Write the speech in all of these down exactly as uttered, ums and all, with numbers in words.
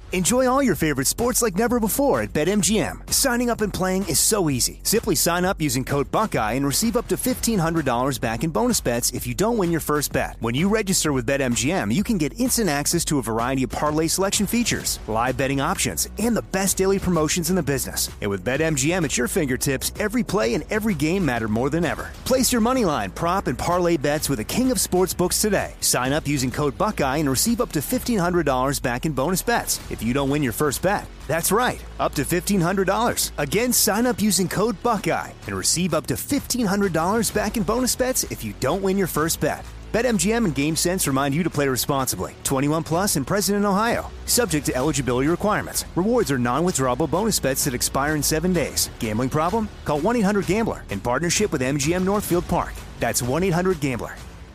Enjoy all your favorite sports like never before at BetMGM. Signing up and playing is so easy. Simply sign up using code Buckeye and receive up to fifteen hundred dollars back in bonus bets if you don't win your first bet. When you register with BetMGM, you can get instant access to a variety of parlay selection features, live betting options, and the best daily promotions in the business. And with BetMGM at your fingertips, every play and every game matter more than ever. Place your moneyline, prop, and parlay bets with the king of sportsbooks today. Sign up using code Buckeye and receive up to fifteen hundred dollars back in bonus bets if you don't win your first bet. That's right, up to fifteen hundred dollars. Again, sign up using code Buckeye and receive up to fifteen hundred dollars back in bonus bets if you don't win your first bet. BetMGM and GameSense remind you to play responsibly. twenty-one plus and present in Ohio. Subject to eligibility requirements. Rewards are non-withdrawable bonus bets that expire in seven days. Gambling problem? Call one eight hundred gambler in partnership with M G M Northfield Park. That's one eight hundred gambler.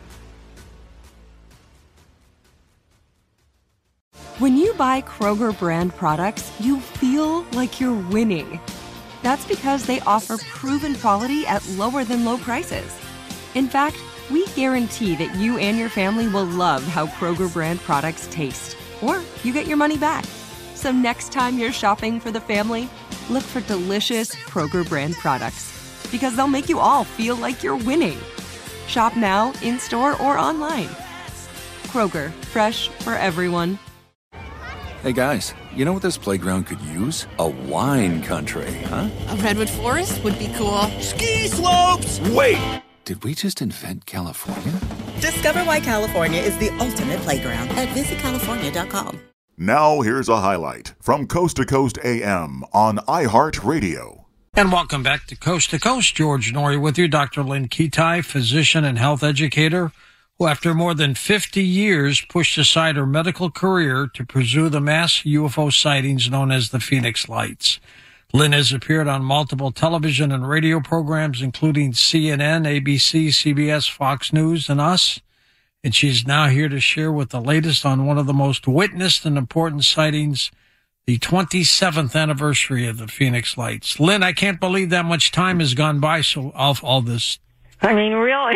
When you buy Kroger brand products, you feel like you're winning. That's because they offer proven quality at lower than low prices. In fact, we guarantee that you and your family will love how Kroger brand products taste, or you get your money back. So next time you're shopping for the family, look for delicious Kroger brand products, because they'll make you all feel like you're winning. Shop now, in-store, or online. Kroger, fresh for everyone. Hey guys, you know what this playground could use? A wine country, huh? A redwood forest would be cool. Ski slopes! Wait! Did we just invent California? Discover why California is the ultimate playground at visit california dot com. Now here's a highlight from Coast to Coast A M on iHeartRadio. And welcome back to Coast to Coast. George Noory with you, Doctor Lynn Ketai, physician and health educator, who after more than fifty years pushed aside her medical career to pursue the mass U F O sightings known as the Phoenix Lights. Lynn has appeared on multiple television and radio programs, including C N N, A B C, C B S, Fox News, and us. And she's now here to share with the latest on one of the most witnessed and important sightings, the twenty-seventh anniversary of the Phoenix Lights. Lynn, I can't believe that much time has gone by so all, all this. I mean, really.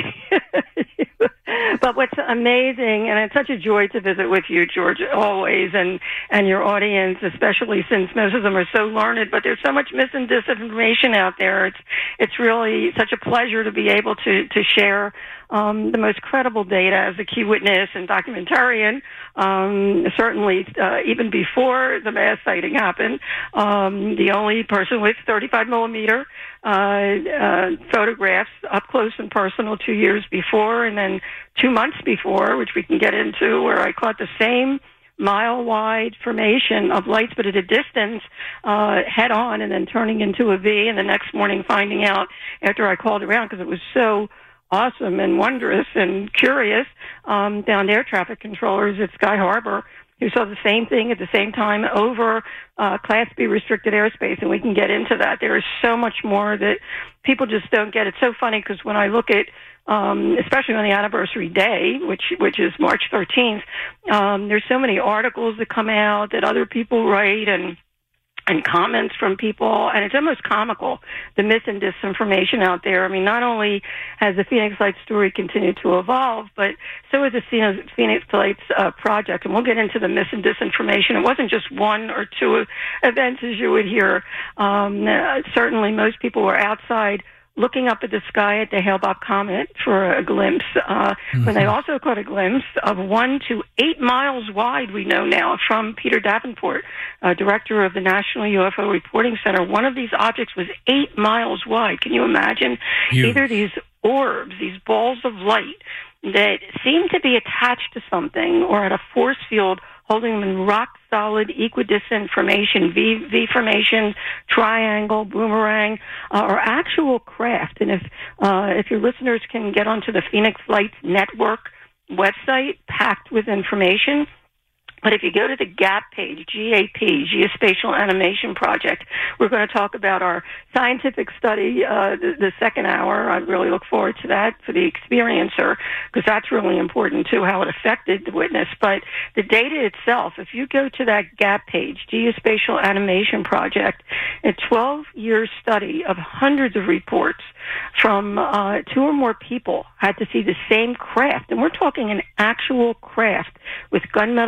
But what's amazing, and it's such a joy to visit with you, George, always, and, and your audience, especially since most of them are so learned, but there's so much mis and disinformation out there. It's, it's really such a pleasure to be able to, to share um, the most credible data as a key witness and documentarian, um, certainly uh, even before the mass sighting happened. Um, the only person with thirty-five millimeter uh, uh, photographs up close and personal two years before, and then two months before, which we can get into, where I caught the same mile-wide formation of lights, but at a distance, uh, head-on, and then turning into a V, and the next morning finding out after I called around, because it was so awesome and wondrous and curious, um, down air traffic controllers at Sky Harbor, who saw the same thing at the same time over uh, Class B restricted airspace, and we can get into that. There is so much more that people just don't get. It's so funny because when I look at, um, especially on the anniversary day, which which is March thirteenth, um, there's so many articles that come out that other people write and and comments from people, and it's almost comical, the mis and disinformation out there. I mean, not only has the Phoenix Lights story continued to evolve, but so has the Phoenix Lights uh, project, and we'll get into the mis and disinformation. It wasn't just one or two events, as you would hear. Um, uh, certainly, most people were outside looking up at the sky at the Hale-Bopp comet for a glimpse, uh, mm-hmm. when they also caught a glimpse of one to eight miles wide, we know now, from Peter Davenport, uh, director of the National U F O Reporting Center. One of these objects was eight miles wide. Can you imagine? Huge. Either these orbs, these balls of light that seem to be attached to something or at a force field holding them in rock-solid equidistant formation, V, V formation, triangle, boomerang, uh, or actual craft. And if uh, if your listeners can get onto the Phoenix Lights Network website, packed with information. But if you go to the GAP page, G A P, Geospatial Animation Project, we're going to talk about our scientific study, uh, the, the second hour. I really look forward to that for the experiencer, because that's really important, too, how it affected the witness. But the data itself, if you go to that GAP page, Geospatial Animation Project, a twelve-year study of hundreds of reports from uh, two or more people had to see the same craft. And we're talking an actual craft with gunmetal bottom,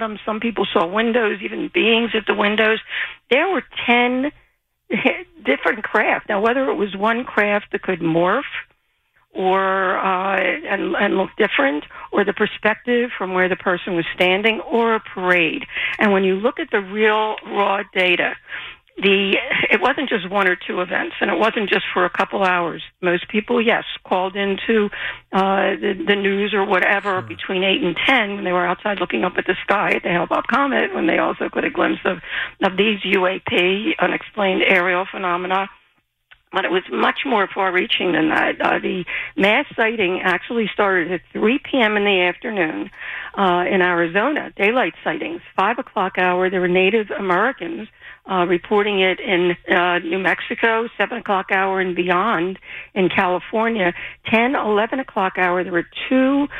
bottom. Some people saw windows, even beings at the windows. There were ten different craft. Now, whether it was one craft that could morph or uh, and, and look different, or the perspective from where the person was standing, or a parade. And when you look at the real raw data, the it wasn't just one or two events, and it wasn't just for a couple hours. Most people, yes, called into uh, the, the news or whatever sure. between eight and ten when they were outside looking up at the sky at the Hale-Bopp Comet, when they also got a glimpse of, of these U A P, unexplained aerial phenomena. But it was much more far-reaching than that. Uh, the mass sighting actually started at three p.m. in the afternoon uh, in Arizona, daylight sightings. five o'clock hour, there were Native Americans uh, reporting it in uh, New Mexico, seven o'clock hour and beyond in California. ten, eleven o'clock hour, there were two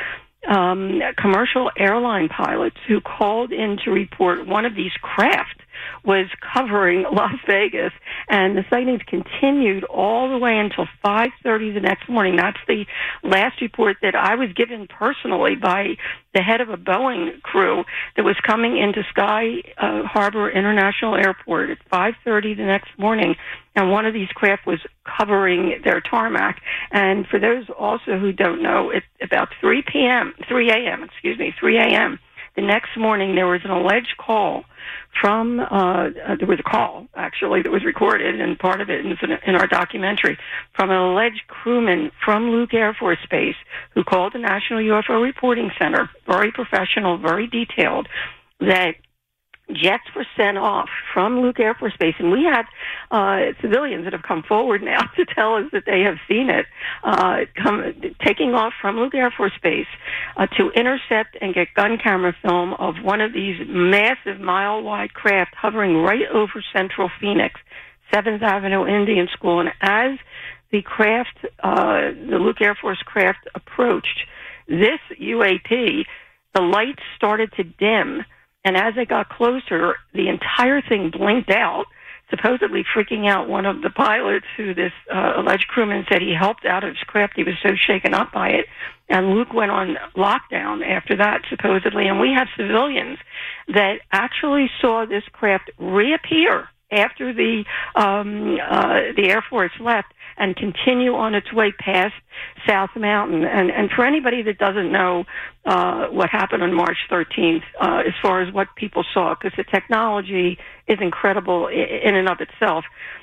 um, commercial airline pilots who called in to report one of these craft was covering Las Vegas, and the sightings continued all the way until five thirty the next morning. That's the last report that I was given personally by the head of a Boeing crew that was coming into Sky uh, Harbor International Airport at five thirty the next morning, and one of these craft was covering their tarmac. And for those also who don't know, it's about three p.m., three a.m., excuse me, three a.m., the next morning there was an alleged call from, uh, uh, there was a call, actually, that was recorded, and part of it is in, in our documentary, from an alleged crewman from Luke Air Force Base who called the National U F O Reporting Center, very professional, very detailed, that jets were sent off from Luke Air Force Base, and we have uh, civilians that have come forward now to tell us that they have seen it, uh, come, taking off from Luke Air Force Base uh, to intercept and get gun camera film of one of these massive mile-wide craft hovering right over central Phoenix, seventh Avenue Indian School. And as the craft, uh, the Luke Air Force craft approached this U A P, the lights started to dim. And as they got closer, the entire thing blinked out, supposedly freaking out one of the pilots who this uh, alleged crewman said he helped out of his craft. He was so shaken up by it. And Luke went on lockdown after that, supposedly. And we have civilians that actually saw this craft reappear after the um, uh, the Air Force left and continue on its way past South Mountain. And, and for anybody that doesn't know uh, what happened on March thirteenth, uh, as far as what people saw, because the technology is incredible in and of itself,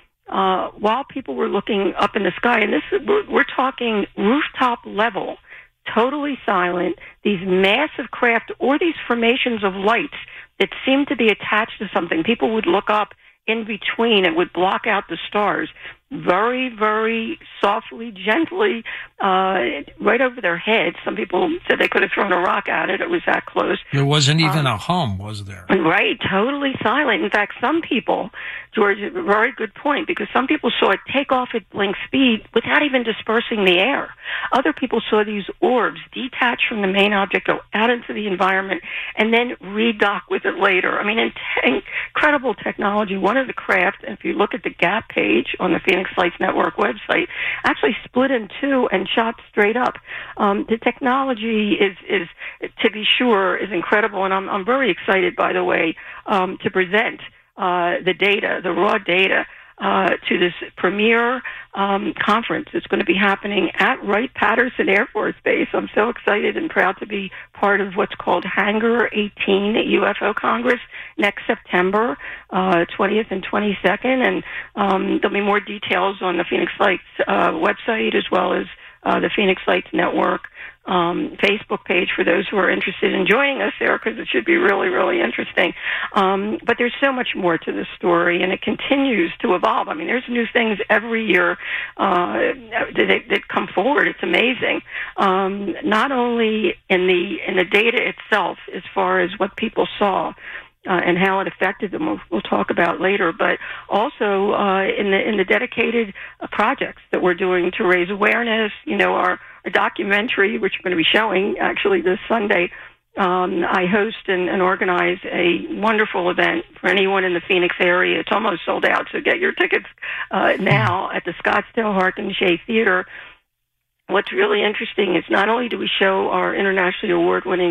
uh, while people were looking up in the sky, and this we're, we're talking rooftop level, totally silent, these massive craft or these formations of lights that seemed to be attached to something. People would look up in between, it would block out the stars very, very softly, gently, uh, right over their heads. Some people said they could have thrown a rock at it. It was that close. There wasn't even um, a hum, was there? Right, totally silent. In fact, some people, George, a very good point, because some people saw it take off at blink speed without even dispersing the air. Other people saw these orbs detach from the main object, go out into the environment, and then redock with it later. I mean, in- incredible technology. One of the craft, if you look at the GAP page on the Phoenix Lights Network website, actually split in two and shot straight up. Um, the technology is, is, to be sure, is incredible, and I'm, I'm very excited, by the way, um, to present uh, the data, the raw data, uh, to this premier um, conference. It's going to be happening at Wright-Patterson Air Force Base. I'm so excited and proud to be part of what's called Hangar eighteen U F O Congress next September uh, twentieth and twenty-second. And um, there'll be more details on the Phoenix Lights uh, website, as well as uh, the Phoenix Lights Network Um, Facebook page for those who are interested in joining us there, because it should be really, really interesting. Um, but there's so much more to this story, and it continues to evolve. I mean, there's new things every year uh, that, that come forward. It's amazing. Um, not only in the in the data itself, as far as what people saw, Uh, and how it affected them, we'll, we'll talk about later, but also uh, in the in the dedicated uh, projects that we're doing to raise awareness. You know, our, our documentary, which we're going to be showing actually this Sunday. Um, I host and, and organize a wonderful event for anyone in the Phoenix area. It's almost sold out, so get your tickets uh, now at the Scottsdale Harkin Shea Theater. What's really interesting is not only do we show our internationally award-winning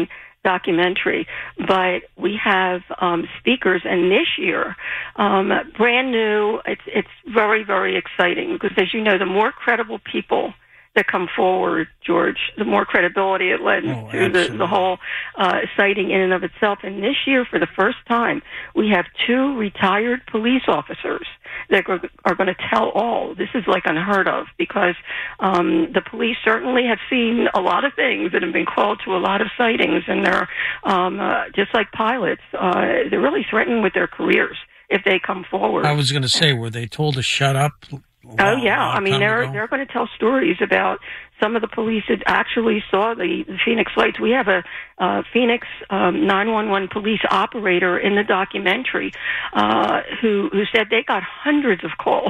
documentary, but we have um, speakers, and this year, um, brand new. It's it's very very exciting because, as you know, the more credible people that come forward, George, the more credibility it lends oh, to the, the whole uh, sighting in and of itself. And this year, for the first time, we have two retired police officers that are going to tell all. This is like unheard of because um, the police certainly have seen a lot of things and have been called to a lot of sightings, and they're um, uh, just like pilots. Uh, they're really threatened with their careers if they come forward. I was going to say, were they told to shut up? Oh yeah, I mean they're ago. they're going to tell stories about some of the police that actually saw the, the Phoenix lights. We have a uh, Phoenix um, nine one one police operator in the documentary uh, who who said they got hundreds of calls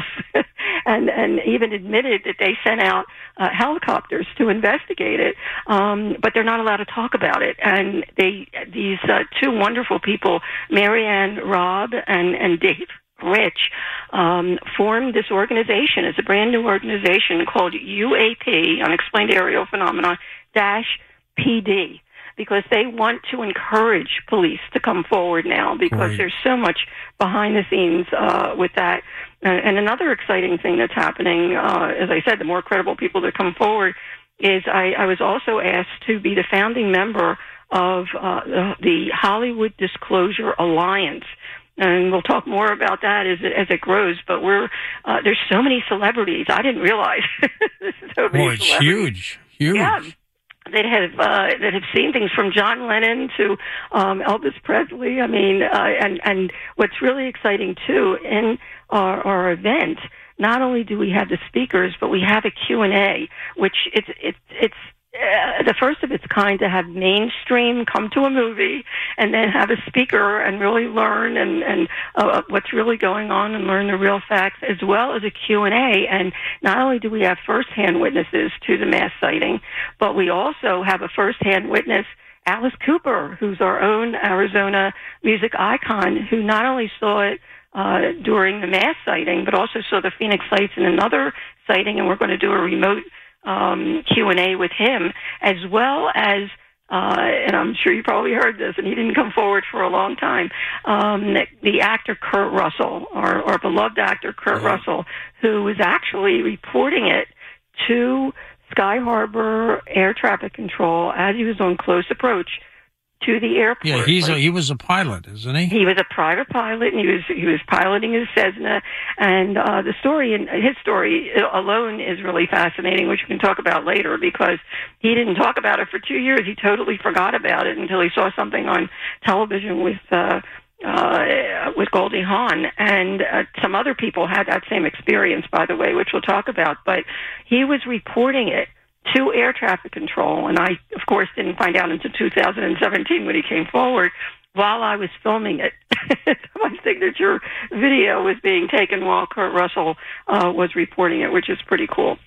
and and even admitted that they sent out uh, helicopters to investigate it, um, but they're not allowed to talk about it. And they these uh, two wonderful people, Marianne Robb and and Dave Rich, um, formed this organization. It's a brand new organization called U A P, Unexplained Aerial Phenomena, dash P D, because they want to encourage police to come forward now because Great. There's so much behind the scenes uh, with that. And, and another exciting thing that's happening, uh, as I said, the more credible people that come forward, is I, I was also asked to be the founding member of uh, the, the Hollywood Disclosure Alliance. And we'll talk more about that as it, as it grows. But we're uh, there's so many celebrities. I didn't realize so many. Oh, it's celebrities. huge, huge. Yeah, that have uh, that have seen things from John Lennon to um, Elvis Presley. I mean, uh, and and what's really exciting too in our, our event. Not only do we have the speakers, but we have a Q and A, which it's it's it's. Uh, the first of its kind to have mainstream come to a movie and then have a speaker and really learn and, and uh, what's really going on and learn the real facts, as well as a Q and A. And not only do we have firsthand witnesses to the mass sighting, but we also have a firsthand witness, Alice Cooper, who's our own Arizona music icon, who not only saw it uh, during the mass sighting, but also saw the Phoenix lights in another sighting, and we're going to do a remote Um, Q and A with him, as well as, uh, and I'm sure you probably heard this, and he didn't come forward for a long time, um, the actor Kurt Russell, our, our beloved actor Kurt uh-huh. Russell, who was actually reporting it to Sky Harbor Air Traffic Control as he was on close approach to the airport. Yeah, he's like, a, he was a pilot, isn't he? He was a private pilot, and he was he was piloting his Cessna. And uh, the story, and his story alone, is really fascinating, which we can talk about later. Because he didn't talk about it for two years, he totally forgot about it until he saw something on television with uh, uh, with Goldie Hawn, and uh, some other people had that same experience, by the way, which we'll talk about. But he was reporting it to air traffic control, and I, of course, didn't find out until two thousand seventeen when he came forward while I was filming it. My signature video was being taken while Kurt Russell uh, was reporting it, which is pretty cool.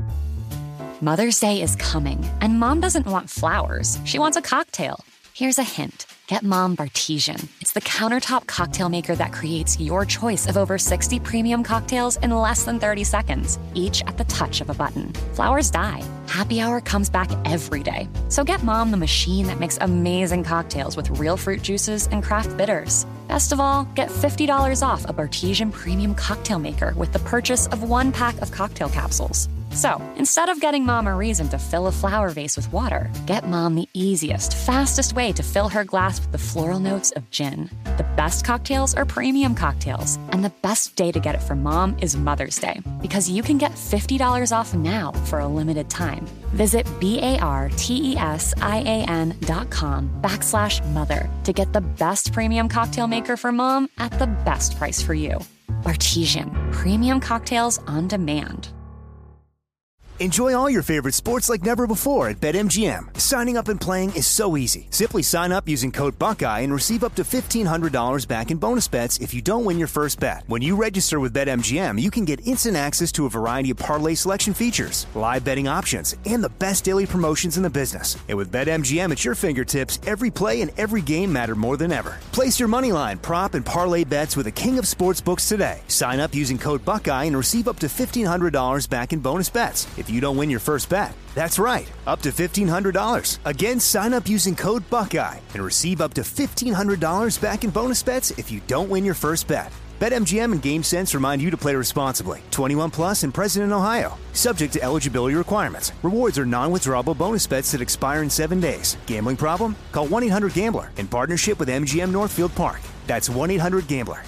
Mother's Day is coming, and Mom doesn't want flowers. She wants a cocktail. Here's a hint. Get Mom Bartesian. It's the countertop cocktail maker that creates your choice of over sixty premium cocktails in less than thirty seconds, each at the touch of a button. Flowers die. Happy Hour comes back every day. So get Mom the machine that makes amazing cocktails with real fruit juices and craft bitters. Best of all, get fifty dollars off a Bartesian premium cocktail maker with the purchase of one pack of cocktail capsules. So, instead of getting Mom a reason to fill a flower vase with water, get Mom the easiest, fastest way to fill her glass with the floral notes of gin. The best cocktails are premium cocktails, and the best day to get it for Mom is Mother's Day, because you can get fifty dollars off now for a limited time. Visit B-A-R-T-E-S-I-A-N dot com backslash mother to get the best premium cocktail maker for Mom at the best price for you. Bartesian, premium cocktails on demand. Enjoy all your favorite sports like never before at BetMGM. Signing up and playing is so easy. Simply sign up using code Buckeye and receive up to fifteen hundred dollars back in bonus bets if you don't win your first bet. When you register with BetMGM, you can get instant access to a variety of parlay selection features, live betting options, and the best daily promotions in the business. And with BetMGM at your fingertips, every play and every game matter more than ever. Place your moneyline, prop, and parlay bets with the king of sportsbooks today. Sign up using code Buckeye and receive up to fifteen hundred dollars back in bonus bets. If if you don't win your first bet. That's right, up to fifteen hundred dollars. Again, sign up using code Buckeye and receive up to fifteen hundred dollars back in bonus bets if you don't win your first bet. BetMGM and GameSense remind you to play responsibly. twenty-one plus and present in Ohio. Subject to eligibility requirements. Rewards are non-withdrawable bonus bets that expire in seven days. Gambling problem? Call one eight hundred gambler in partnership with M G M Northfield Park. That's one eight hundred gambler.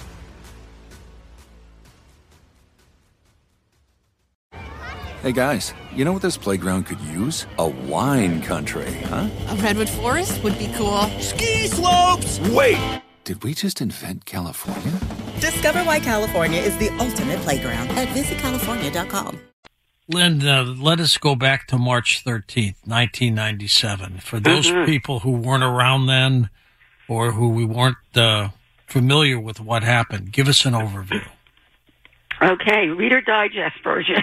Hey guys, you know what this playground could use? A wine country, huh? A redwood forest would be cool. Ski slopes! Wait! Did we just invent California? Discover why California is the ultimate playground at visit california dot com. Lynn, uh, let us go back to March thirteenth, nineteen ninety-seven. For those mm-hmm. people who weren't around then or who we weren't uh, familiar with what happened, give us an overview. Okay, Reader Digest version.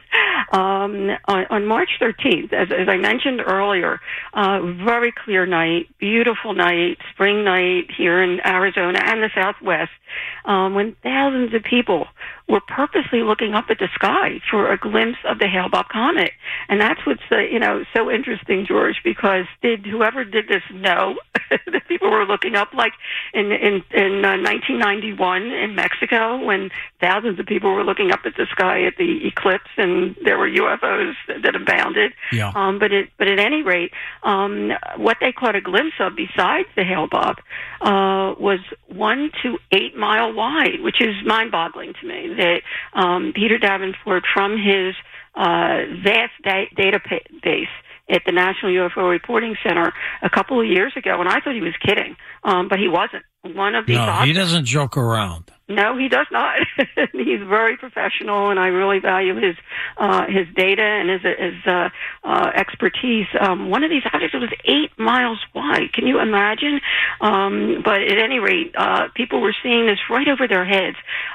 um, on, on March thirteenth, as, as I mentioned earlier, uh, very clear night, beautiful night, spring night here in Arizona and the Southwest, um, when thousands of people were purposely looking up at the sky for a glimpse of the Hale-Bopp comet. And that's what's, uh, you know, so interesting, George, because did whoever did this know that people were looking up, like in in, in uh, nineteen ninety-one in Mexico, when thousands of people were looking up at the sky at the eclipse, and there were U F Os that abounded. Yeah. Um, but it, but at any rate, um, what they caught a glimpse of besides the Hale-Bopp uh, was one to eight mile wide, which is mind-boggling to me. That um, Peter Davenport, from his uh, vast da- database at the National U F O Reporting Center a couple of years ago, and I thought he was kidding, um, but he wasn't. One of these no, objects, he doesn't joke around. No, he does not. He's very professional, and I really value his uh, his data and his, his uh, uh, expertise. Um, one of these objects was eight miles wide. Can you imagine? Um, but at any rate, uh, people were seeing this right over their heads.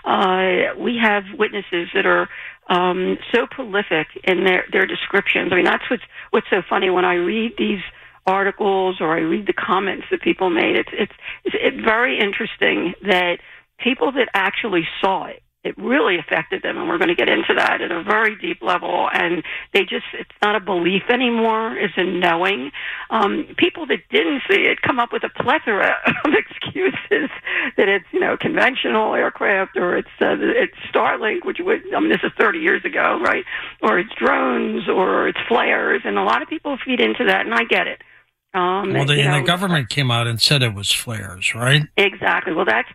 Uh, we have witnesses that are um, so prolific in their, their descriptions. I mean, that's what's what's so funny when I read these articles or I read the comments that people made. It's it's it's, it's very interesting that people that actually saw it, it really affected them, and we're going to get into that at a very deep level. And they just, it's not a belief anymore, it's a knowing. Um, people that didn't see it come up with a plethora of excuses that it's, you know, conventional aircraft, or it's uh, it's Starlink, which would, I mean, this is thirty years ago, right? Or it's drones, or it's flares, and a lot of people feed into that, and I get it. Um, well, the, you know, and the government came out and said it was flares, right? Exactly. Well, that's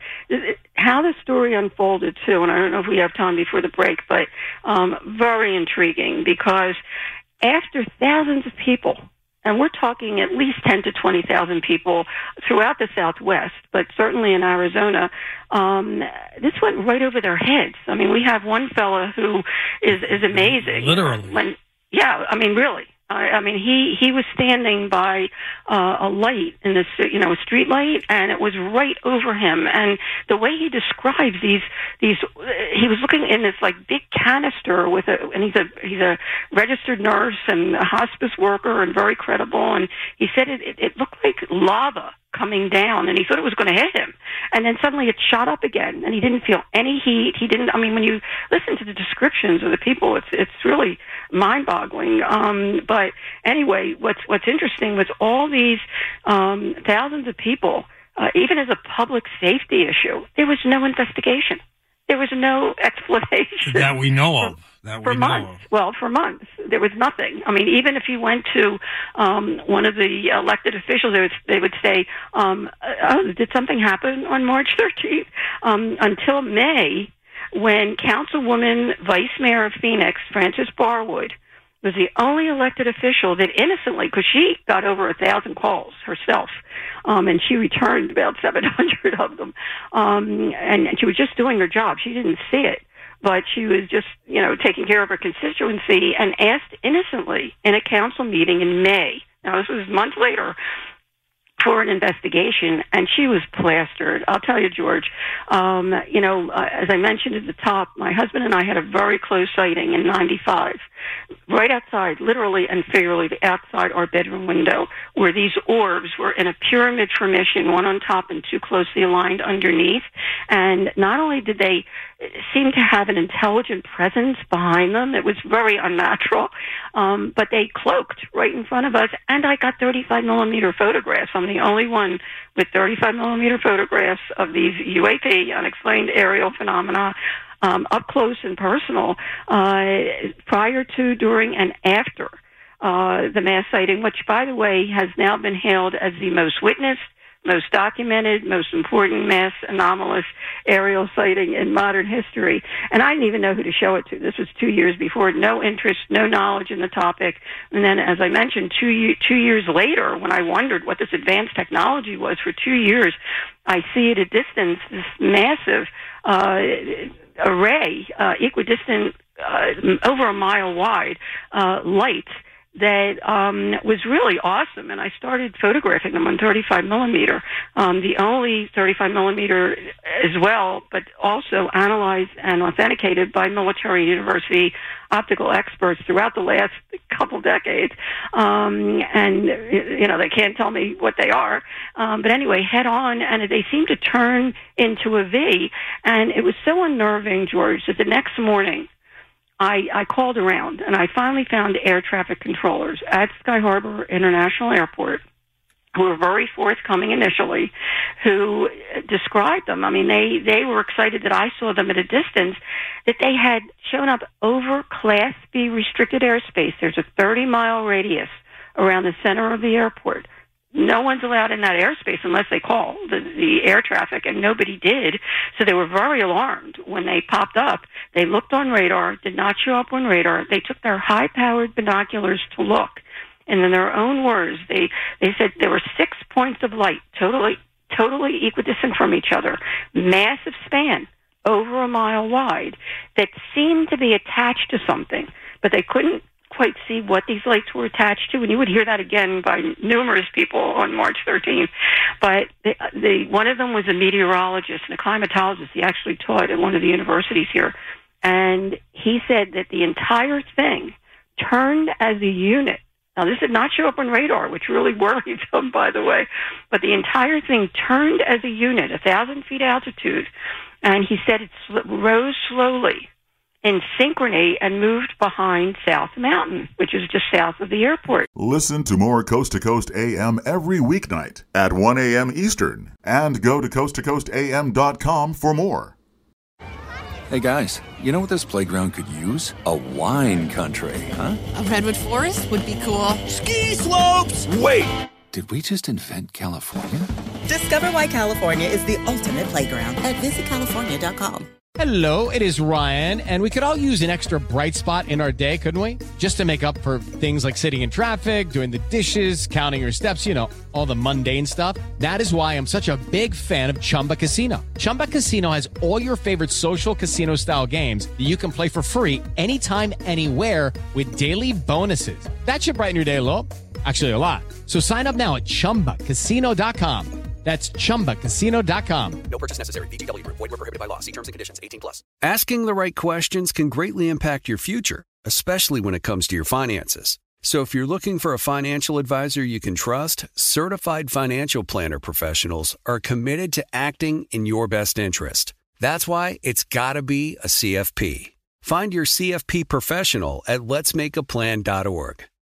how the story unfolded, too, and I don't know if we have time before the break, but um, very intriguing, because after thousands of people, and we're talking at least ten to twenty thousand people throughout the Southwest, but certainly in Arizona, um, this went right over their heads. I mean, we have one fella who is, is amazing. Literally. When, yeah, I mean, really. I mean, he, he was standing by uh, a light in this, you know, a street light, and it was right over him. And the way he describes these, these, he was looking in this like big canister with a, and he's a he's a registered nurse and a hospice worker and very credible. And he said it, it, it looked like lava coming down, and he thought it was going to hit him. And then suddenly it shot up again, and he didn't feel any heat. He didn't, I mean, when you listen to the descriptions of the people, it's it's really mind-boggling. Um, but anyway, what's what's interesting was all these um, thousands of people, uh, even as a public safety issue, there was no investigation. There was no explanation. That we know of. That for we know months. of. Well, for months. There was nothing. I mean, even if you went to um, one of the elected officials, they would, they would say, um, oh, did something happen on March thirteenth? Um, until May, when Councilwoman Vice Mayor of Phoenix, Frances Barwood, was the only elected official that innocently, because she got over a thousand calls herself, um, and she returned about seven hundred of them, um, and, and she was just doing her job. She didn't see it, but she was just, you know, taking care of her constituency, and asked innocently in a council meeting in May. Now, this was months later, for an investigation, and she was plastered. I'll tell you, George, um, you know, uh, as I mentioned at the top, my husband and I had a very close sighting in ninety-five. right outside, literally and figuratively, outside our bedroom window, where these orbs were in a pyramid formation, one on top and two closely aligned underneath. And not only did they seem to have an intelligent presence behind them, it was very unnatural, um, but they cloaked right in front of us, and I got thirty-five millimeter photographs. I'm the only one with thirty-five millimeter photographs of these U A P, unexplained aerial phenomena, um, up close and personal, uh, prior to, during, and after uh, the mass sighting, which, by the way, has now been hailed as the most witnessed, most documented, most important mass anomalous aerial sighting in modern history. And I didn't even know who to show it to. This was two years before. No interest, no knowledge in the topic. And then, as I mentioned, two, two years later, when I wondered what this advanced technology was, for two years, I see at a distance this massive uh, array, uh, equidistant, uh, over a mile wide, uh, lights that um, was really awesome, and I started photographing them on thirty-five millimeter, um, the only thirty-five millimeter as well, but also analyzed and authenticated by military university optical experts throughout the last couple decades. Um, and, you know, they can't tell me what they are. Um, but anyway, head on, and they seem to turn into a V, and it was so unnerving, George, that the next morning, I, I called around, and I finally found air traffic controllers at Sky Harbor International Airport who were very forthcoming initially, who described them. I mean, they, they were excited that I saw them at a distance, that they had shown up over Class B restricted airspace. There's a thirty-mile radius around the center of the airport. No one's allowed in that airspace unless they call the, the air traffic, and nobody did. So they were very alarmed when they popped up. They looked on radar, did not show up on radar. They took their high-powered binoculars to look. And in their own words, they, they said there were six points of light, totally, totally equidistant from each other, massive span, over a mile wide, that seemed to be attached to something, but they couldn't quite see what these lights were attached to, and you would hear that again by numerous people on March thirteenth. But the, the, one of them was a meteorologist and a climatologist. He actually taught at one of the universities here, and he said that the entire thing turned as a unit. Now, this did not show up on radar, which really worried them, by the way, but the entire thing turned as a unit, a thousand feet altitude, and he said it sl- rose slowly in synchrony and moved behind South Mountain, which is just south of the airport. Listen to more Coast to Coast A M every weeknight at one a.m. Eastern, and go to coast to coast a m dot com for more. Hey guys, you know what this playground could use? A wine country, huh? A redwood forest would be cool. Ski slopes! Wait! Did we just invent California? Discover why California is the ultimate playground at visit california dot com. Hello, it is Ryan, and we could all use an extra bright spot in our day, couldn't we? Just to make up for things like sitting in traffic, doing the dishes, counting your steps, you know, all the mundane stuff. That is why I'm such a big fan of Chumba Casino. Chumba Casino has all your favorite social casino-style games that you can play for free anytime, anywhere with daily bonuses. That should brighten your day a little. Actually, a lot. So sign up now at chumba casino dot com. That's chumba casino dot com. No purchase necessary. V G W Group. Void where prohibited by law. See terms and conditions. eighteen plus. Asking the right questions can greatly impact your future, especially when it comes to your finances. So if you're looking for a financial advisor you can trust, certified financial planner professionals are committed to acting in your best interest. That's why it's got to be a C F P. Find your C F P professional at lets make a plan dot org.